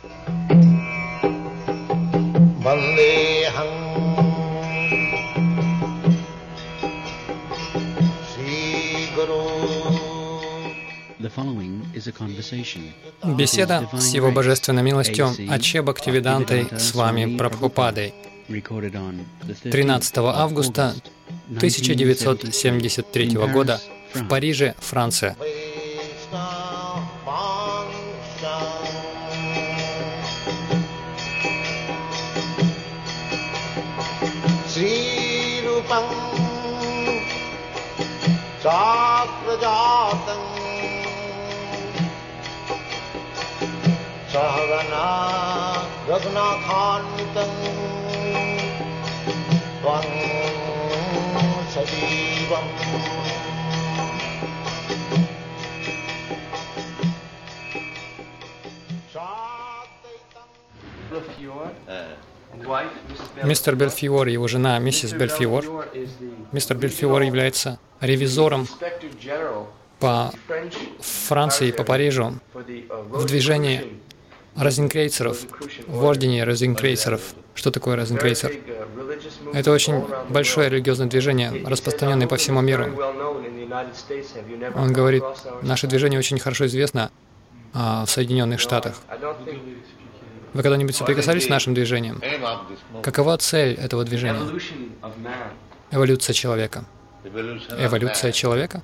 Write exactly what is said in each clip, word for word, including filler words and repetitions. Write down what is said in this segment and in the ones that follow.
Беседа с Его Божественной милостью Аче Бхактивидантой с вами Прабхупадой. тринадцатого августа тысяча девятьсот семьдесят третьего года в Париже, Франция. Sahagana Raghunathantam Tvam Sajivam Мистер Бельфиор и его жена, миссис Бельфиор. Мистер Бельфиор является ревизором по Франции и по Парижу в движении розенкрейцеров, в ордене розенкрейцеров. Что такое розенкрейцер? Это очень большое религиозное движение, распространенное по всему миру. Он говорит, наше движение очень хорошо известно а, в Соединенных Штатах. Вы когда-нибудь соприкасались с нашим движением? Какова цель этого движения? Эволюция человека. Эволюция человека?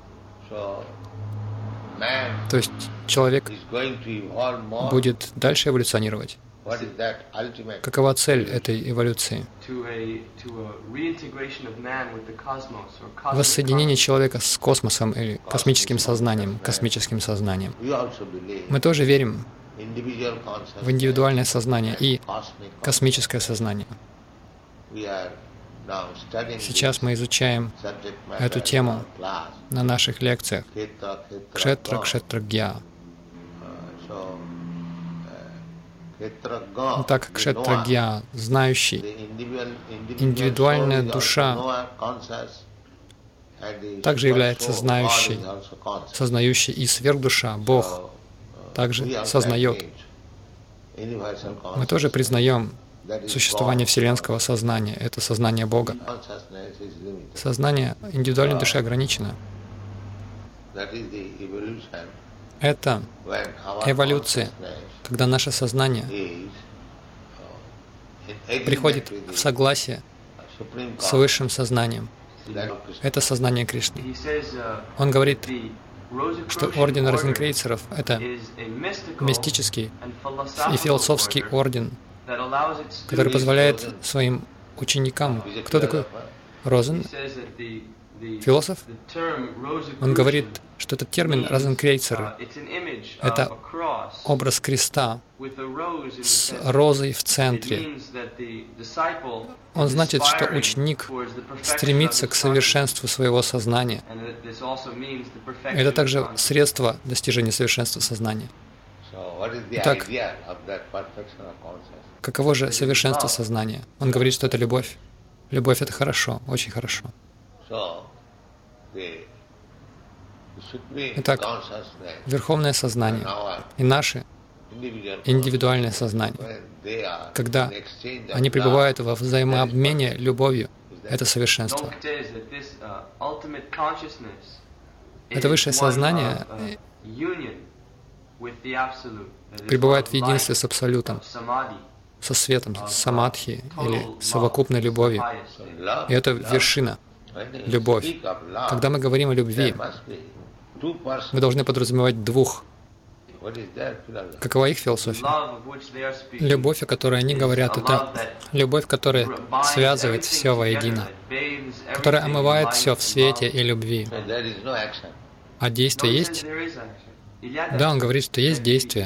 То есть человек будет дальше эволюционировать. Какова цель этой эволюции? Воссоединение человека с космосом или космическим сознанием, космическим сознанием. Мы тоже верим в индивидуальное сознание и космическое сознание. Сейчас мы изучаем эту тему на наших лекциях. Кшетра, кшетрагья. Итак, кшетрагья, знающий, индивидуальная душа также является знающей, сознающей, и сверхдуша, Бог, также сознает. Мы тоже признаем существование вселенского сознания. Это сознание Бога. Сознание индивидуальной души ограничено. Это эволюция, когда наше сознание приходит в согласие с высшим сознанием. Это сознание Кришны. Он говорит, что орден розенкрейцеров — это мистический и философский орден, который позволяет своим ученикам... Кто такой Розен? Философ? Он говорит, что этот термин «розенкрейцер» — это образ креста с розой в центре. Он значит, что ученик стремится к совершенству своего сознания. Это также средство достижения совершенства сознания. Итак, каково же совершенство сознания? Он говорит, что это любовь. Любовь — это хорошо, очень хорошо. Итак, Верховное Сознание и наше индивидуальное сознание, когда они пребывают во взаимообмене любовью, это совершенство. Это высшее сознание пребывает в единстве с Абсолютом, со светом, с самадхи или совокупной любовью. И это вершина. Любовь. Когда мы говорим о любви, мы должны подразумевать двух. Какова их философия? Любовь, о которой они говорят, это любовь, которая связывает все воедино, которая омывает все в свете и любви. А действие есть? Да, он говорит, что есть действия.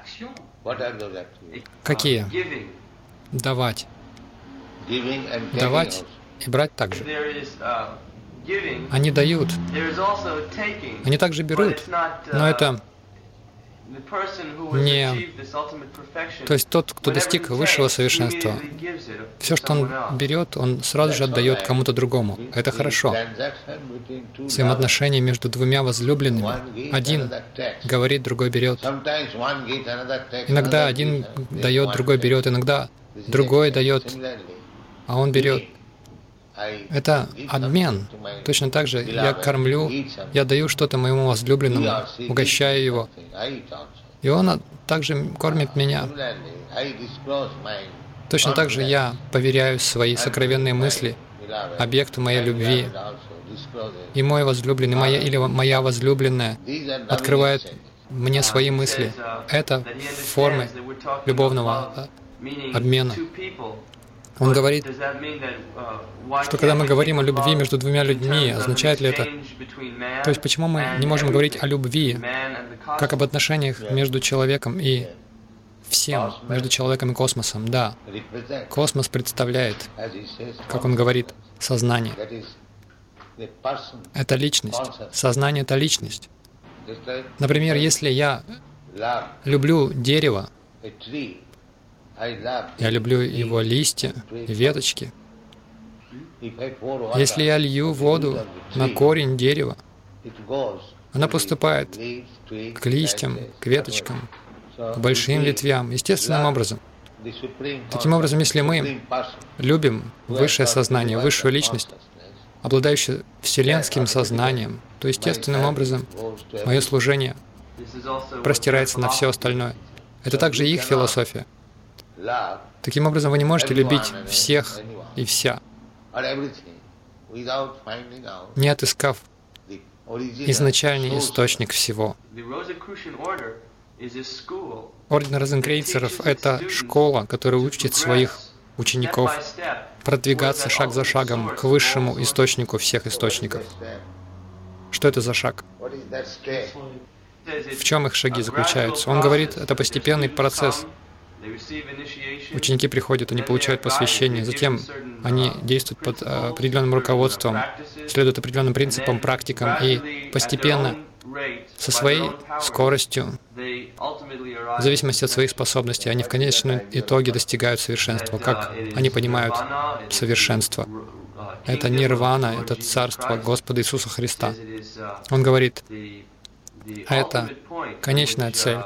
Какие? Давать. Давать и брать также. Они дают. Они также берут. Но это не... То есть тот, кто достиг высшего совершенства, все, что он берет, он сразу же отдает кому-то другому. Это хорошо. Взаимоотношения между двумя возлюбленными. Один говорит, другой берет. Иногда один дает, другой берет. Иногда другой дает, а он берет. Это обмен. Точно так же я кормлю, я даю что-то моему возлюбленному, угощаю его, и он также кормит меня. Точно так же я поверяю свои сокровенные мысли объекту моей любви, и мой возлюбленный, моя или моя возлюбленная открывает мне свои мысли. Это формы любовного обмена. Он говорит, что когда мы говорим о любви между двумя людьми, означает ли это... То есть почему мы не можем говорить о любви, как об отношениях между человеком и всем, между человеком и космосом? Да, космос представляет, как он говорит, сознание. Это личность. Сознание — это личность. Например, если я люблю дерево, я люблю его листья и веточки. Если я лью воду на корень дерева, она поступает к листьям, к веточкам, к большим ветвям, естественным образом. Таким образом, если мы любим высшее сознание, высшую личность, обладающую вселенским сознанием, то естественным образом мое служение простирается на все остальное. Это также их философия. Таким образом, вы не можете любить всех и вся, не отыскав изначальный источник всего. Орден розенкрейцеров — это школа, которая учит своих учеников продвигаться шаг за шагом к высшему источнику всех источников. Что это за шаг? В чем их шаги заключаются? Он говорит, это постепенный процесс. Ученики приходят, они получают посвящение, затем они действуют под определенным руководством, следуют определенным принципам, практикам, и постепенно, со своей скоростью, в зависимости от своих способностей, они в конечном итоге достигают совершенства. Как они понимают совершенство? Это нирвана, это царство Господа Иисуса Христа. Он говорит, это конечная цель,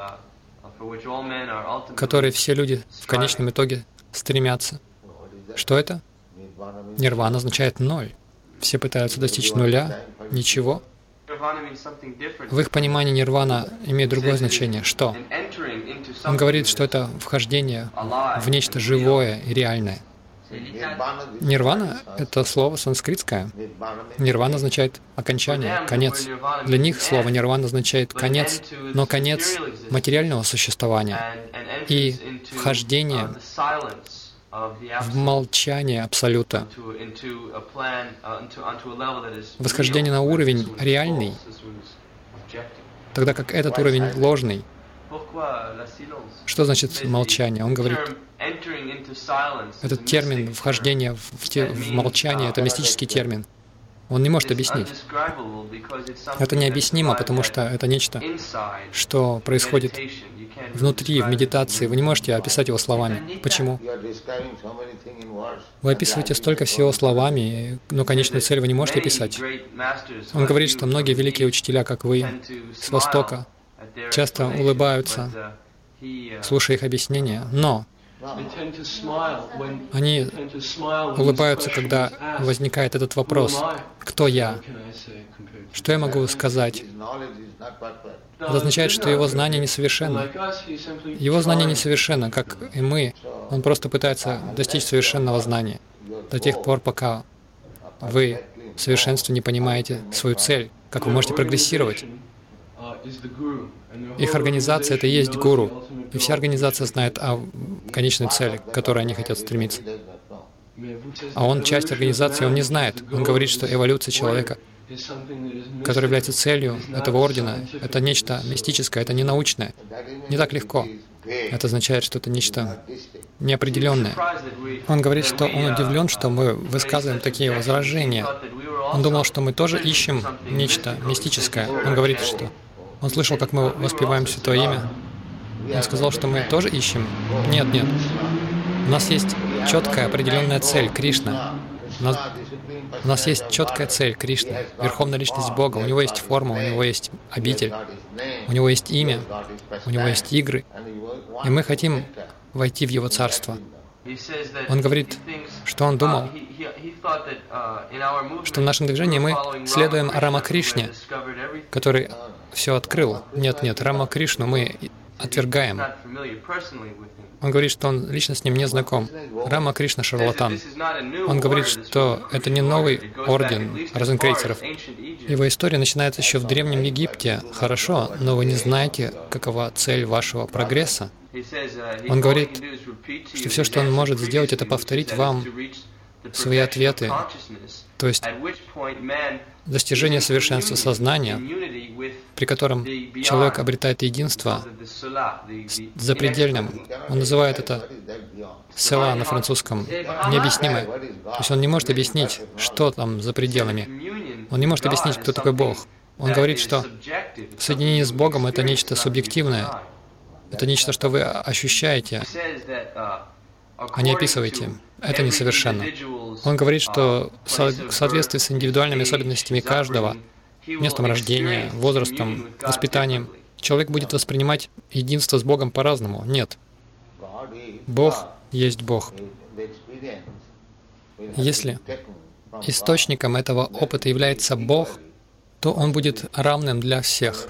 к которой все люди в конечном итоге стремятся. Что это? Нирвана означает ноль. Все пытаются достичь нуля. Ничего. В их понимании нирвана имеет другое значение. Что? Он говорит, что это вхождение в нечто живое и реальное. Нирвана — это слово санскритское. Нирвана означает окончание, конец. Для них слово нирвана означает конец, но конец материального существования и вхождение в молчание Абсолюта, восхождение на уровень реальный, тогда как этот уровень ложный. Что значит молчание? Он говорит, этот термин вхождение в, те, в молчание — это мистический термин. Он не может объяснить. Это необъяснимо, потому что это нечто, что происходит внутри, в медитации. Вы не можете описать его словами. Почему? Вы описываете столько всего словами, но конечную цель вы не можете описать. Он говорит, что многие великие учителя, как вы, с Востока, часто улыбаются, слушая их объяснения, но они улыбаются, когда возникает этот вопрос: «Кто я? Что я могу сказать?» Это означает, что его знание несовершенно. Его знание несовершенно, как и мы. Он просто пытается достичь совершенного знания до тех пор, пока вы в совершенстве не понимаете свою цель, как вы можете прогрессировать. Их организация — это и есть гуру, и вся организация знает о конечной цели, к которой они хотят стремиться. А он часть организации, он не знает. Он говорит, что эволюция человека, которая является целью этого ордена, это нечто мистическое, это не научное. Не так легко. Это означает, что это нечто неопределенное. Он говорит, что он удивлен, что мы высказываем такие возражения. Он думал, что мы тоже ищем нечто мистическое. Он говорит, что Он слышал, как мы воспеваем Святое Имя. Он сказал, что мы тоже ищем. Нет, нет. У нас есть четкая определенная цель — Кришна. У нас, у нас есть четкая цель — Кришна, Верховная Личность Бога. У Него есть форма, у Него есть обитель, у Него есть имя, у Него есть игры. И мы хотим войти в Его Царство. Он говорит, что он думал, что в нашем движении мы следуем Рама Кришне, который все открыл. Нет, нет, Рама Кришну мы отвергаем. Он говорит, что он лично с ним не знаком. Рама Кришна — шарлатан. Он говорит, что это не новый орден розенкрейцеров. Его история начинается еще в Древнем Египте. Хорошо, но вы не знаете, какова цель вашего прогресса. Он говорит, что все, что он может сделать, это повторить вам свои ответы, то есть достижение совершенства сознания, при котором человек обретает единство с запредельным. Он называет это «села» на французском, необъяснимое. То есть он не может объяснить, что там за пределами. Он не может объяснить, кто такой Бог. Он говорит, что соединение с Богом — это нечто субъективное, это нечто, что вы ощущаете, а не описываете. Это несовершенно. Он говорит, что в соответствии с индивидуальными особенностями каждого, местом рождения, возрастом, воспитанием, человек будет воспринимать единство с Богом по-разному. Нет. Бог есть Бог. Если источником этого опыта является Бог, то Он будет равным для всех.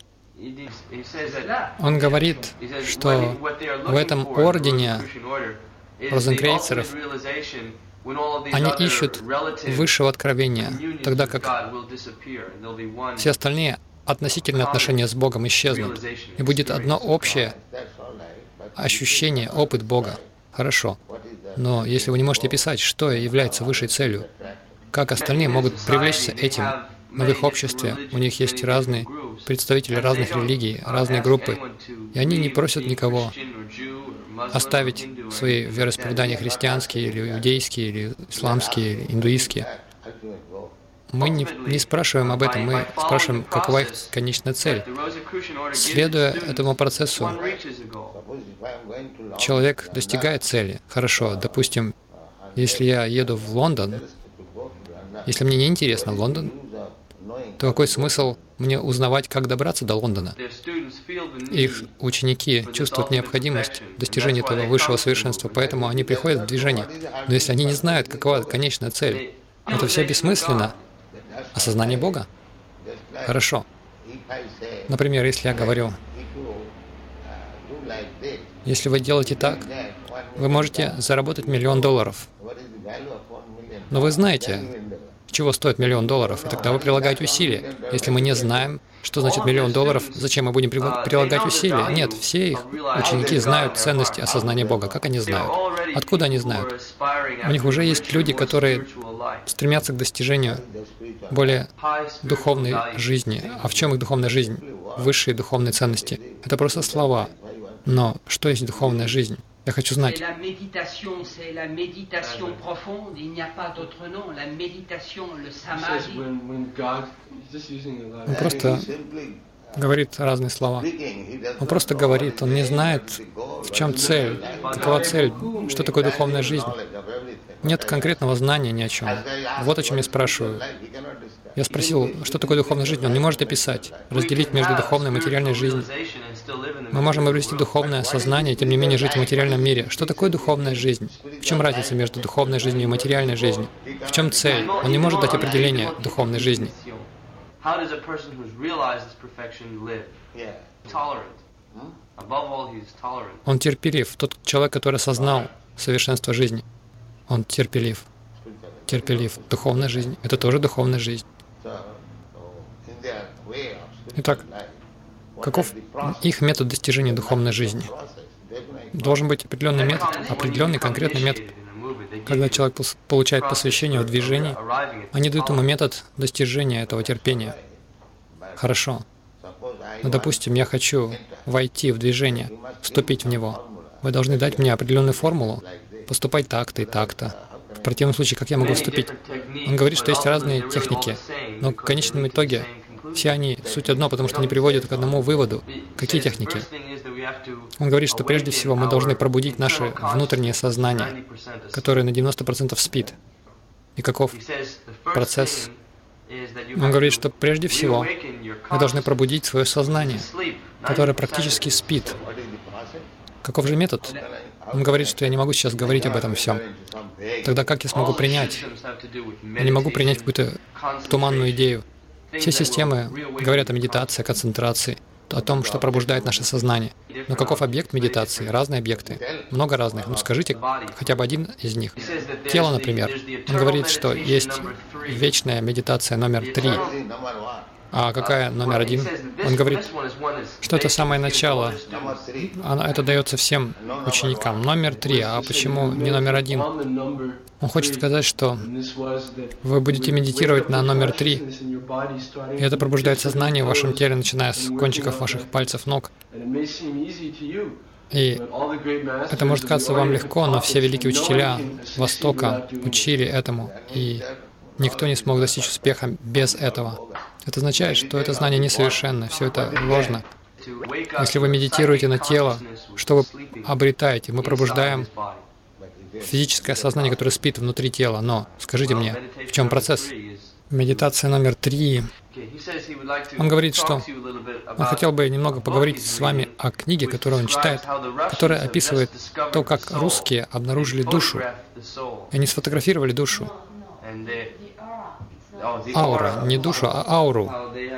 Он говорит, что в этом ордене розенкрейцеров они ищут высшего откровения, тогда как все остальные относительные отношения с Богом исчезнут, и будет одно общее ощущение, опыт Бога. Хорошо. Но если вы не можете писать, что является высшей целью, как остальные могут привлечься этим? Но в их обществе у них есть разные представители разных религий, разные группы, и они не просят никого оставить свои вероисповедания христианские, или иудейские, или исламские, или индуистские. Мы не, не спрашиваем об этом, мы спрашиваем, какова их конечная цель. Следуя этому процессу, человек достигает цели. Хорошо, допустим, если я еду в Лондон, если мне не интересно в Лондон, то какой смысл мне узнавать, как добраться до Лондона? Их ученики чувствуют необходимость достижения этого высшего совершенства, поэтому они приходят в движение. Но если они не знают, какова конечная цель, это все бессмысленно. Осознание Бога? Хорошо. Например, если я говорю, если вы делаете так, вы можете заработать миллион долларов. Но вы знаете, чего стоит миллион долларов, и тогда вы прилагаете усилия. Если мы не знаем, что значит миллион долларов, зачем мы будем прилагать усилия? Нет, все их ученики знают ценности осознания Бога. Как они знают? Откуда они знают? У них уже есть люди, которые стремятся к достижению более духовной жизни. А в чем их духовная жизнь? Высшие духовные ценности. Это просто слова. Но что есть духовная жизнь? Я хочу знать. Он просто говорит разные слова. Он просто говорит, он не знает, в чем цель, какова цель, что такое духовная жизнь. Нет конкретного знания ни о чем. Вот о чем я спрашиваю. Я спросил, что такое духовная жизнь, он не может описать, разделить между духовной и материальной жизнью. Мы можем обрести духовное сознание и тем не менее жить в материальном мире. Что такое духовная жизнь? В чем разница между духовной жизнью и материальной жизнью? В чем цель? Он не может дать определение духовной жизни. Он терпелив. Тот человек, который осознал совершенство жизни. Он терпелив. Терпелив. Духовная жизнь — это тоже духовная жизнь. Итак, каков их метод достижения духовной жизни? Должен быть определенный метод, определенный конкретный метод. Когда человек получает посвящение в движении, они дают ему метод достижения этого терпения. Хорошо. Но, допустим, я хочу войти в движение, вступить в него. Вы должны дать мне определенную формулу, поступать так-то и так-то. В противном случае, как я могу вступить? Он говорит, что есть разные техники, но в конечном итоге Все они суть одно, потому что они приводят к одному выводу. Какие техники? Он говорит, что прежде всего мы должны пробудить наше внутреннее сознание, которое на девяносто процентов спит. И каков процесс? Он говорит, что прежде всего мы должны пробудить свое сознание, которое практически спит. Каков же метод? Он говорит, что я не могу сейчас говорить об этом всем. Тогда как я смогу принять? Я не могу принять какую-то туманную идею. Все системы говорят о медитации, о концентрации, о том, что пробуждает наше сознание. Но каков объект медитации? Разные объекты. Много разных. Ну скажите хотя бы один из них. Тело, например. Он говорит, что есть вечная медитация номер три. А какая номер один? Он говорит, что это самое начало. Она, это дается всем ученикам. Номер три. А почему не номер один? Он хочет сказать, что вы будете медитировать на номер три, и это пробуждает сознание в вашем теле, начиная с кончиков ваших пальцев ног. И это может казаться вам легко, но все великие учителя Востока учили этому, и никто не смог достичь успеха без этого. Это означает, что это знание несовершенно, все это ложно. Если вы медитируете на тело, что вы обретаете? Мы пробуждаем физическое сознание, которое спит внутри тела. Но скажите мне, в чем процесс? Медитация номер три. Он говорит, что он хотел бы немного поговорить с вами о книге, которую он читает, которая описывает то, как русские обнаружили душу. И они сфотографировали душу. Аура, не душу, а ауру.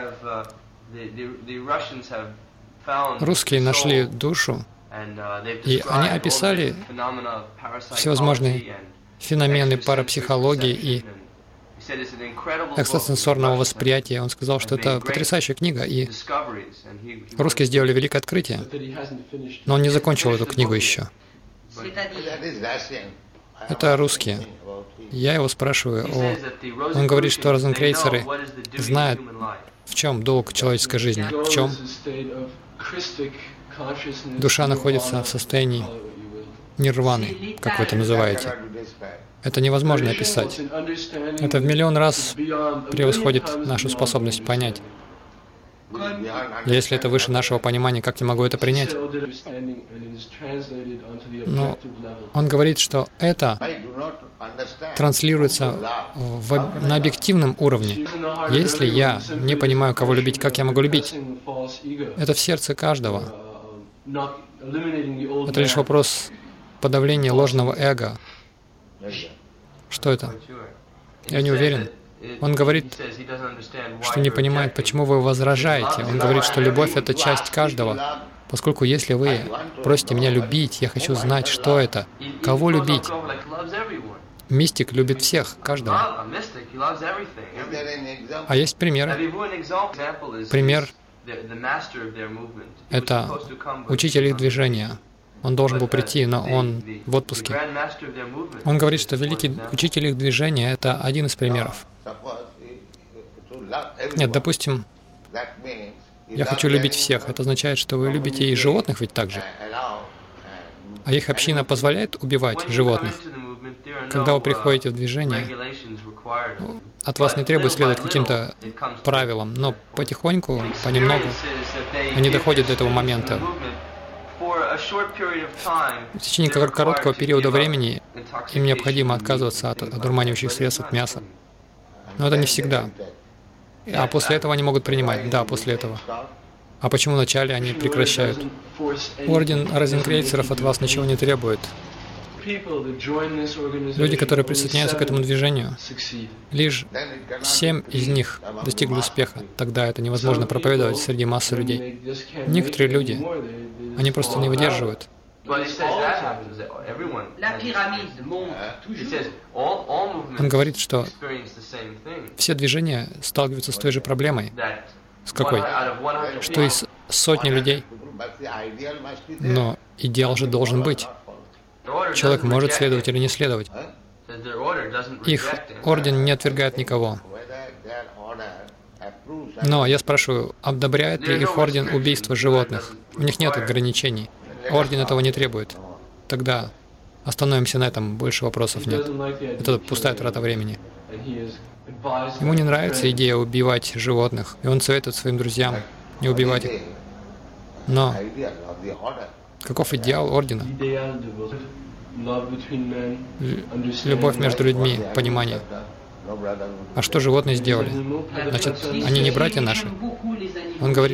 Русские нашли душу, и они описали всевозможные феномены парапсихологии и экстрасенсорного восприятия. Он сказал, что это потрясающая книга, и русские сделали великое открытие, но он не закончил эту книгу еще. Это русские. Я его спрашиваю о... Он говорит, что розенкрейцеры знают, в чем долг человеческой жизни, в чем душа находится в состоянии нирваны, как вы это называете. Это невозможно описать. Это в миллион раз превосходит нашу способность понять. Если это выше нашего понимания, как я могу это принять? Но он говорит, что это транслируется в, на объективном уровне. Если я не понимаю, кого любить, как я могу любить? Это в сердце каждого. Это лишь вопрос подавления ложного эго. Что это? Я не уверен. Он говорит, что не понимает, почему вы возражаете. Он говорит, что любовь — это часть каждого. Поскольку если вы просите меня любить, я хочу знать, что это. Кого любить? Мистик любит всех, каждого. А есть примеры. Пример — это учитель их движения. Он должен был прийти, но он в отпуске. Он говорит, что великий учитель их движения — это один из примеров. Нет, допустим, я хочу любить всех. Это означает, что вы любите и животных ведь так же. А их община позволяет убивать животных? Когда вы приходите в движение, от вас не требует следовать каким-то правилам, но потихоньку, понемногу, они доходят до этого момента. В течение короткого периода времени им необходимо отказываться от одурманивающих средств, от мяса. Но это не всегда. А после этого они могут принимать. Да, после этого. А почему вначале они прекращают? Орден розенкрейцеров от вас ничего не требует. Люди, которые присоединяются к этому движению, лишь семь из них достигли успеха. Тогда это невозможно проповедовать среди массы людей. Некоторые люди, они просто не выдерживают. Он говорит, что все движения сталкиваются с той же проблемой. С какой? Что из сотни людей, но идеал же должен быть. Человек может следовать или не следовать. Их орден не отвергает никого. Но я спрашиваю, одобряет ли их орден убийство животных? У них нет ограничений. Орден этого не требует. Тогда остановимся на этом, больше вопросов нет. Это пустая трата времени. Ему не нравится идея убивать животных, и он советует своим друзьям не убивать их. Но каков идеал ордена? Любовь между людьми, понимание. А что животные сделали? Значит, они не братья наши? Он говорит,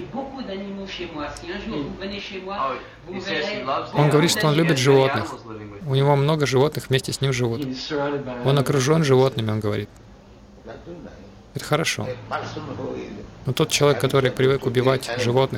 он говорит, что он любит животных. У него много животных вместе с ним живут. Он окружен животными, он говорит. Это хорошо. Но тот человек, который привык убивать животных,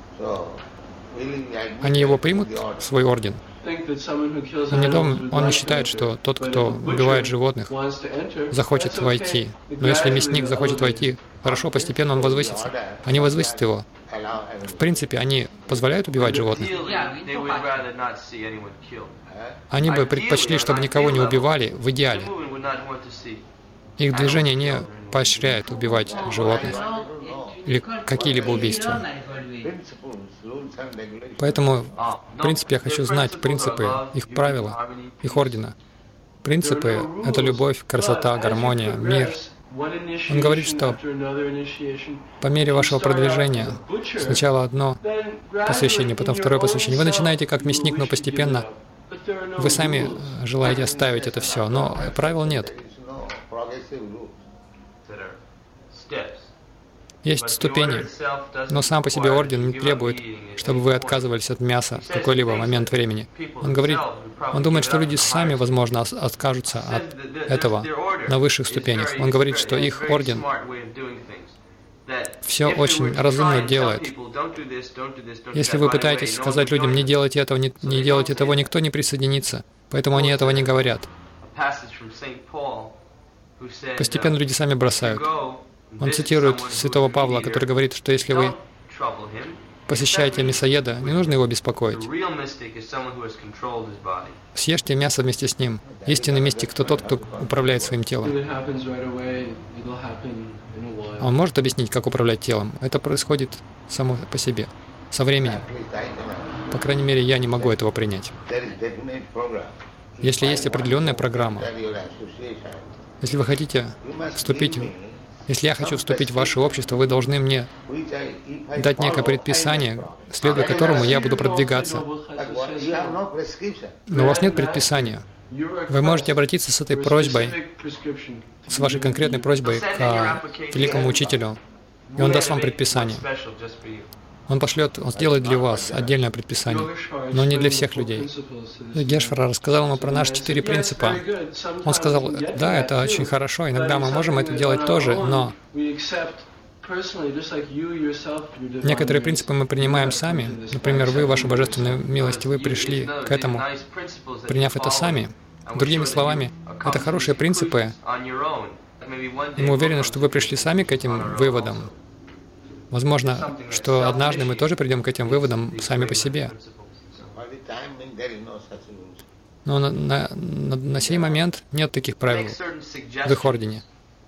они его примут в свой орден? Он не, дом, он не считает, что тот, кто убивает животных, захочет войти. Но если мясник захочет войти, хорошо, постепенно он возвысится. Они возвысят его. В принципе, они позволяют убивать животных? Они бы предпочли, чтобы никого не убивали, в идеале. Их движение не поощряет убивать животных или какие-либо убийства. Поэтому, в принципе, я хочу знать принципы, их правила, их ордена. Принципы — это любовь, красота, гармония, мир. Он говорит, что по мере вашего продвижения сначала одно посвящение, потом второе посвящение. Вы начинаете как мясник, но постепенно вы сами желаете оставить это все, но правил нет. Есть ступени, но сам по себе орден не требует, чтобы вы отказывались от мяса в какой-либо момент времени. Он говорит, он думает, что люди сами, возможно, откажутся от этого на высших ступенях. Он говорит, что их орден все очень разумно делает. Если вы пытаетесь сказать людям, не делайте этого, не, не делайте того, никто не присоединится, поэтому они этого не говорят. Постепенно люди сами бросают. Он цитирует святого Павла, который говорит, что если вы посещаете мясоеда, не нужно его беспокоить. Съешьте мясо вместе с ним. Истинный мистик — кто тот, кто управляет своим телом. Он может объяснить, как управлять телом. Это происходит само по себе, со временем. По крайней мере, я не могу этого принять. Если есть определенная программа, если вы хотите вступить в Если я хочу вступить в ваше общество, вы должны мне дать некое предписание, следуя которому я буду продвигаться. Но у вас нет предписания. Вы можете обратиться с этой просьбой, с вашей конкретной просьбой к великому учителю, и он даст вам предписание. Он пошлет, он сделает для вас отдельное предписание, но не для всех людей. Йогешвара рассказал ему про наши четыре принципа. Он сказал, да, это очень хорошо, иногда мы можем это делать тоже, но некоторые принципы мы принимаем сами. Например, вы, ваша божественная милость, вы пришли к этому, приняв это сами. Другими словами, это хорошие принципы, и мы уверены, что вы пришли сами к этим выводам. Возможно, что однажды мы тоже придем к этим выводам сами по себе. Но на, на, на, на сей момент нет таких правил в их ордене.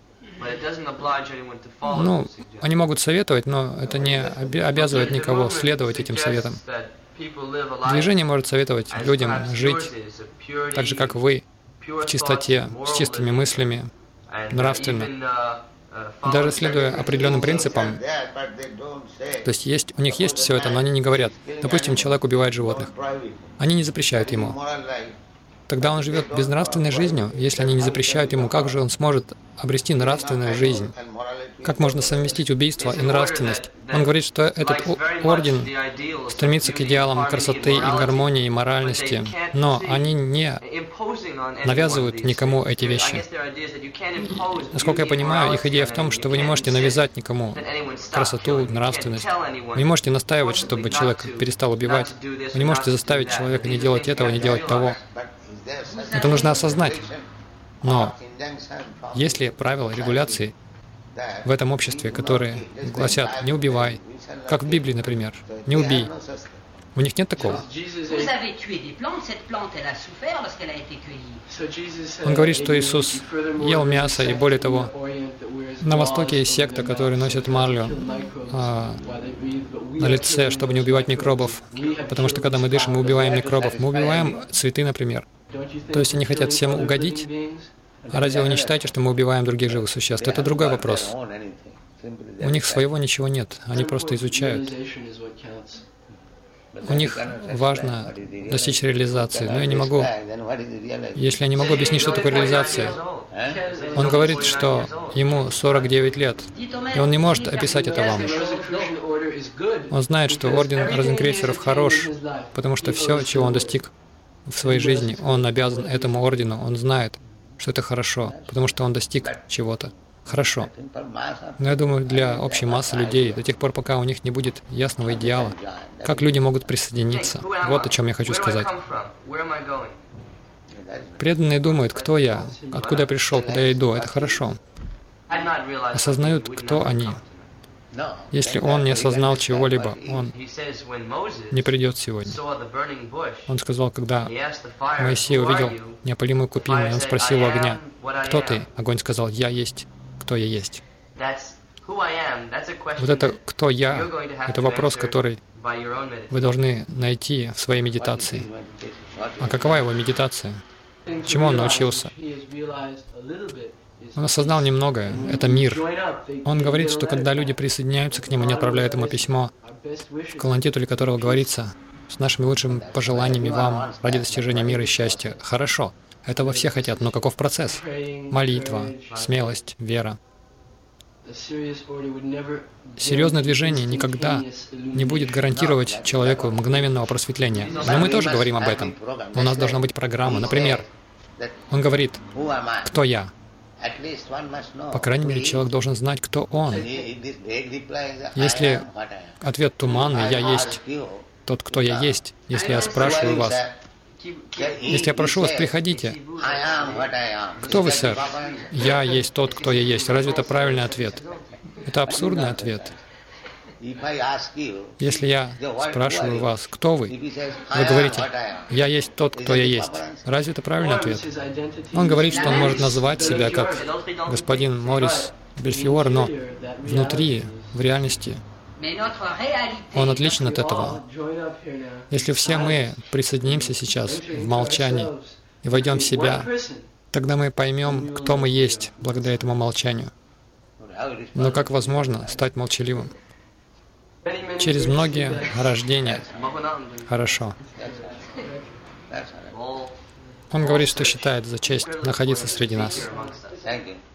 Ну, они могут советовать, но это не обязывает никого следовать этим советам. Движение может советовать людям жить так же, как вы, в чистоте, с чистыми мыслями, нравственно. Даже следуя определенным принципам, то есть, есть у них есть все это, но они не говорят. Допустим, человек убивает животных. Они не запрещают ему. Тогда он живет безнравственной жизнью. Если они не запрещают ему, как же он сможет обрести нравственную жизнь? Как можно совместить убийство и нравственность? Он говорит, что этот орден стремится к идеалам красоты и гармонии и моральности, но они не навязывают никому эти вещи. Насколько я понимаю, их идея в том, что вы не можете навязать никому красоту, нравственность. Вы не можете настаивать, чтобы человек перестал убивать. Вы не можете заставить человека не делать этого, не делать того. Это нужно осознать. Но есть ли правила, регуляции в этом обществе, которые гласят «не убивай», как в Библии, например, «не убей». У них нет такого. Он говорит, что Иисус ел мясо, и более того, на Востоке есть секта, которые носят марлю а, на лице, чтобы не убивать микробов, потому что когда мы дышим, мы убиваем микробов. Мы убиваем цветы, например. То есть они хотят всем угодить. А разве вы не считаете, что мы убиваем других живых существ? Это другой вопрос. У них своего ничего нет, они просто изучают. У них важно достичь реализации, но я не могу, если я не могу объяснить, что такое реализация. Он говорит, что ему сорок девять лет, и он не может описать это вам. Он знает, что орден розенкрейцеров хорош, потому что все, чего он достиг в своей жизни, он обязан этому ордену, он знает, что это хорошо, потому что он достиг чего-то. Хорошо. Но я думаю, для общей массы людей, до тех пор, пока у них не будет ясного идеала, как люди могут присоединиться? Вот о чем я хочу сказать. Преданные думают, кто я, откуда я пришел, куда я иду. Это хорошо. Осознают, кто они. Если он не осознал чего-либо, он не придет сегодня. Он сказал, когда Моисей увидел неопалимую купину, и он спросил у огня, «Кто ты?» Огонь сказал, «Я есть, кто я есть». Вот это «кто я» — это вопрос, который вы должны найти в своей медитации. А какова его медитация? Чему он научился? Он осознал немногое. Это мир. Он говорит, что когда люди присоединяются к нему, они отправляют ему письмо, в колонтитуле которого говорится, с нашими лучшими пожеланиями вам ради достижения мира и счастья. Хорошо. Этого все хотят, но каков процесс? Молитва, смелость, вера. Серьезное движение никогда не будет гарантировать человеку мгновенного просветления. Но мы тоже говорим об этом. У нас должна быть программа. Например, он говорит, «Кто я?» По крайней мере, человек должен знать, кто он. Если ответ туманный, «Я есть тот, кто я есть», если я спрашиваю вас, если я прошу вас, приходите. Кто вы, сэр? Я есть тот, кто я есть. Разве это правильный ответ? Это абсурдный ответ. Если я спрашиваю вас, кто вы, вы говорите, я есть тот, кто я есть. Разве это правильный ответ? Он говорит, что он может называть себя как господин Морис Бельфиор, но внутри, в реальности, он отличен от этого. Если все мы присоединимся сейчас в молчании и войдем в себя, тогда мы поймем, кто мы есть благодаря этому молчанию. Но как возможно стать молчаливым? Через многие рождения. Хорошо. Он говорит, что считает за честь находиться среди нас.